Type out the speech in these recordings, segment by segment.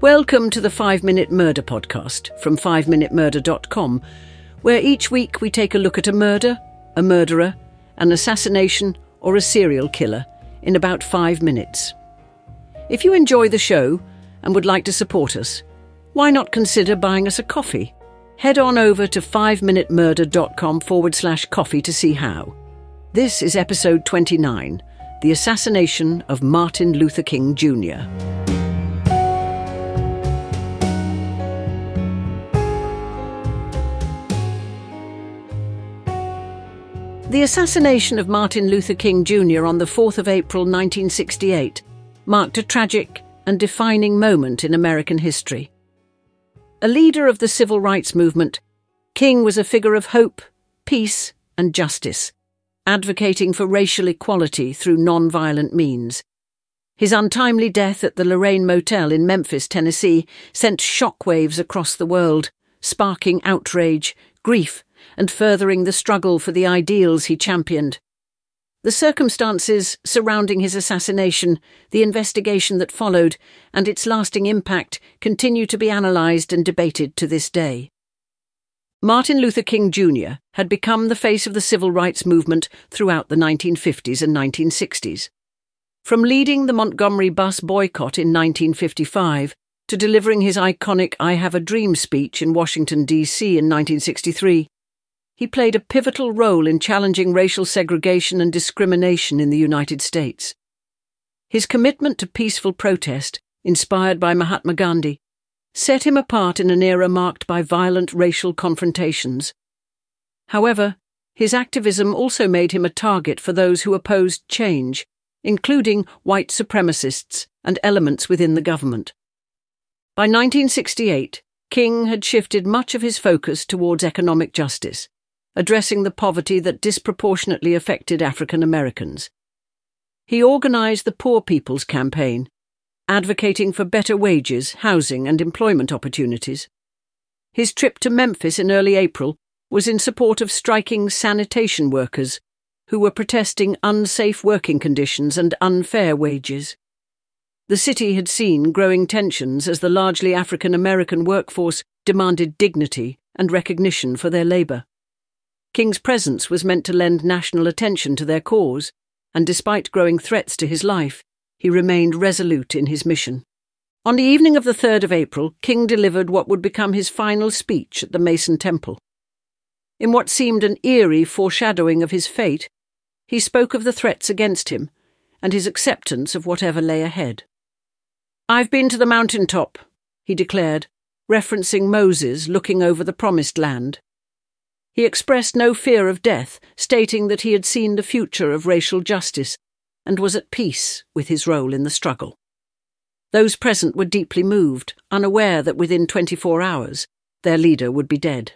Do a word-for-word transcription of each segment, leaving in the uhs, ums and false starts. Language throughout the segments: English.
Welcome to the five minute Murder podcast from five minute murder dot com, where each week we take a look at a murder, a murderer, an assassination or a serial killer in about five minutes. If you enjoy the show and would like to support us, why not consider buying us a coffee? Head on over to five minute murder dot com forward slash coffee to see how. This is episode twenty-nine, The Assassination of Martin Luther King Junior The assassination of Martin Luther King Junior on the fourth of April nineteen sixty-eight marked a tragic and defining moment in American history. A leader of the civil rights movement, King was a figure of hope, peace, and justice, advocating for racial equality through non-violent means. His untimely death at the Lorraine Motel in Memphis, Tennessee, sent shockwaves across the world, sparking outrage, grief, and furthering the struggle for the ideals he championed. The circumstances surrounding his assassination, the investigation that followed, and its lasting impact continue to be analysed and debated to this day. Martin Luther King Junior had become the face of the civil rights movement throughout the nineteen fifties and nineteen sixties. From leading the Montgomery bus boycott in nineteen fifty-five to delivering his iconic I Have a Dream speech in Washington, D C in nineteen sixty-three, he played a pivotal role in challenging racial segregation and discrimination in the United States. His commitment to peaceful protest, inspired by Mahatma Gandhi, set him apart in an era marked by violent racial confrontations. However, his activism also made him a target for those who opposed change, including white supremacists and elements within the government. By nineteen sixty-eight, King had shifted much of his focus towards economic justice, addressing the poverty that disproportionately affected African Americans. He organised the Poor People's Campaign, advocating for better wages, housing and employment opportunities. His trip to Memphis in early April was in support of striking sanitation workers who were protesting unsafe working conditions and unfair wages. The city had seen growing tensions as the largely African American workforce demanded dignity and recognition for their labour. King's presence was meant to lend national attention to their cause, and despite growing threats to his life, he remained resolute in his mission. On the evening of the third of April, King delivered what would become his final speech at the Mason Temple. In what seemed an eerie foreshadowing of his fate, he spoke of the threats against him and his acceptance of whatever lay ahead. "I've been to the mountaintop," he declared, referencing Moses looking over the Promised Land. He expressed no fear of death, stating that he had seen the future of racial justice and was at peace with his role in the struggle. Those present were deeply moved, unaware that within twenty-four hours their leader would be dead.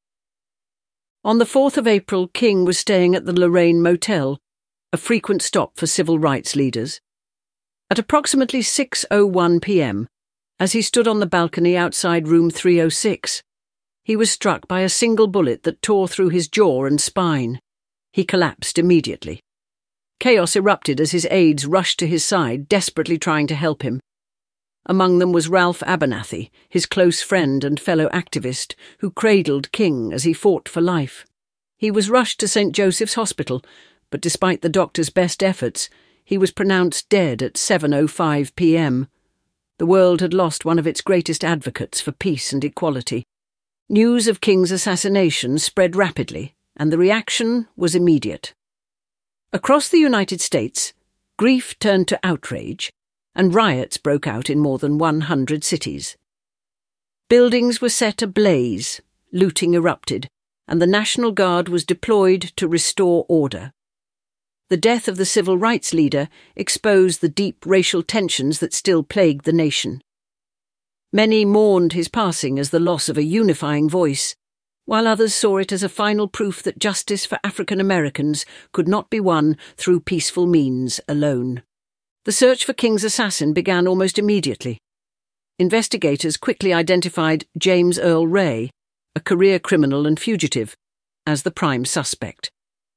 On the fourth of April, King was staying at the Lorraine Motel, a frequent stop for civil rights leaders. At approximately six oh one p m, as he stood on the balcony outside room three oh six, he was struck by a single bullet that tore through his jaw and spine. He collapsed immediately. Chaos erupted as his aides rushed to his side, desperately trying to help him. Among them was Ralph Abernathy, his close friend and fellow activist, who cradled King as he fought for life. He was rushed to Saint Joseph's Hospital, but despite the doctor's best efforts, he was pronounced dead at seven oh five p m. The world had lost one of its greatest advocates for peace and equality. News of King's assassination spread rapidly, and the reaction was immediate. Across the United States, grief turned to outrage, and riots broke out in more than one hundred cities. Buildings were set ablaze, looting erupted, and the National Guard was deployed to restore order. The death of the civil rights leader exposed the deep racial tensions that still plagued the nation. Many mourned his passing as the loss of a unifying voice, while others saw it as a final proof that justice for African Americans could not be won through peaceful means alone. The search for King's assassin began almost immediately. Investigators quickly identified James Earl Ray, a career criminal and fugitive, as the prime suspect.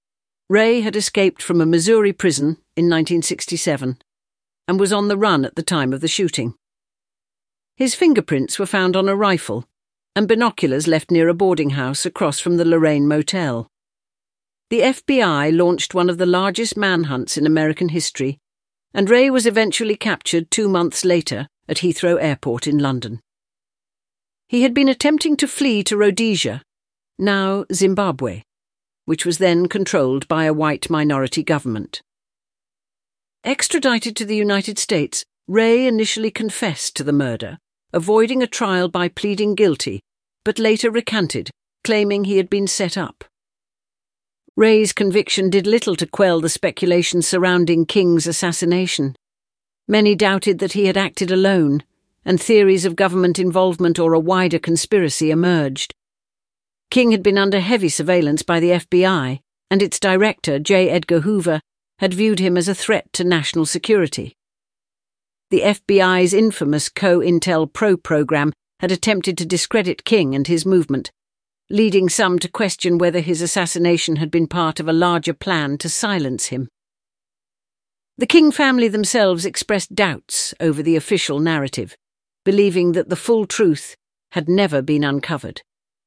Ray had escaped from a Missouri prison in nineteen sixty-seven and was on the run at the time of the shooting. His fingerprints were found on a rifle, and binoculars left near a boarding house across from the Lorraine Motel. The F B I launched one of the largest manhunts in American history, and Ray was eventually captured two months later at Heathrow Airport in London. He had been attempting to flee to Rhodesia, now Zimbabwe, which was then controlled by a white minority government. Extradited to the United States, Ray initially confessed to the murder, avoiding a trial by pleading guilty, but later recanted, claiming he had been set up. Ray's conviction did little to quell the speculation surrounding King's assassination. Many doubted that he had acted alone, and theories of government involvement or a wider conspiracy emerged. King had been under heavy surveillance by the F B I, and its director, J. Edgar Hoover, had viewed him as a threat to national security. The F B I's infamous COINTELPRO program had attempted to discredit King and his movement, leading some to question whether his assassination had been part of a larger plan to silence him. The King family themselves expressed doubts over the official narrative, believing that the full truth had never been uncovered.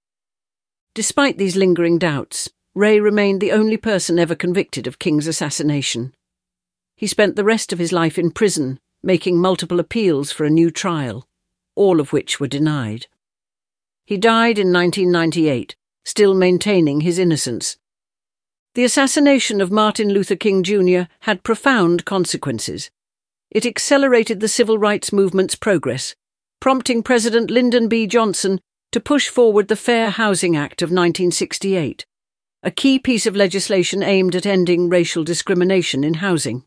Despite these lingering doubts, Ray remained the only person ever convicted of King's assassination. He spent the rest of his life in prison, making multiple appeals for a new trial, all of which were denied. He died in nineteen ninety-eight, still maintaining his innocence. The assassination of Martin Luther King Junior had profound consequences. It accelerated the civil rights movement's progress, prompting President Lyndon B. Johnson to push forward the Fair Housing Act of nineteen sixty-eight, a key piece of legislation aimed at ending racial discrimination in housing.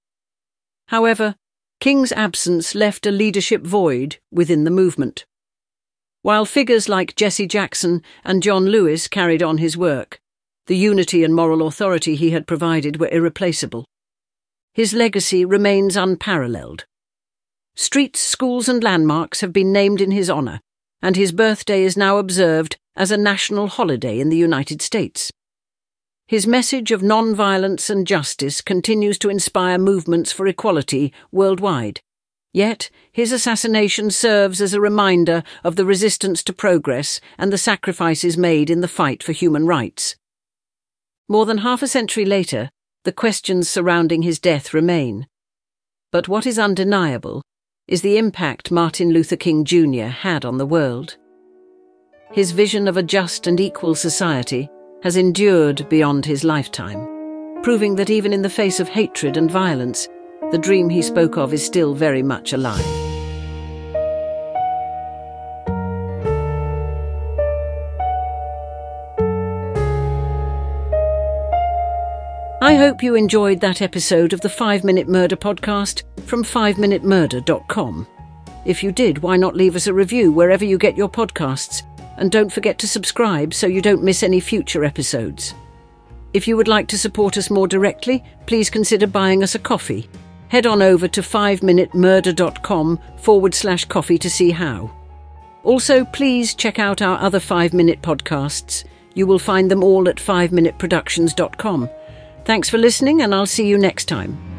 However, King's absence left a leadership void within the movement. While figures like Jesse Jackson and John Lewis carried on his work, the unity and moral authority he had provided were irreplaceable. His legacy remains unparalleled. Streets, schools and landmarks have been named in his honour, and his birthday is now observed as a national holiday in the United States. His message of non-violence and justice continues to inspire movements for equality worldwide. Yet, his assassination serves as a reminder of the resistance to progress and the sacrifices made in the fight for human rights. More than half a century later, the questions surrounding his death remain. But what is undeniable is the impact Martin Luther King Junior had on the world. His vision of a just and equal society has endured beyond his lifetime, proving that even in the face of hatred and violence, the dream he spoke of is still very much alive. I hope you enjoyed that episode of the five minute Murder podcast from five minute murder dot com. If you did, why not leave us a review wherever you get your podcasts, and don't forget to subscribe so you don't miss any future episodes. If you would like to support us more directly, please consider buying us a coffee. Head on over to five minute murder dot com forward slash coffee to see how. Also, please check out our other five minute podcasts. You will find them all at five minute productions dot com. Thanks for listening, and I'll see you next time.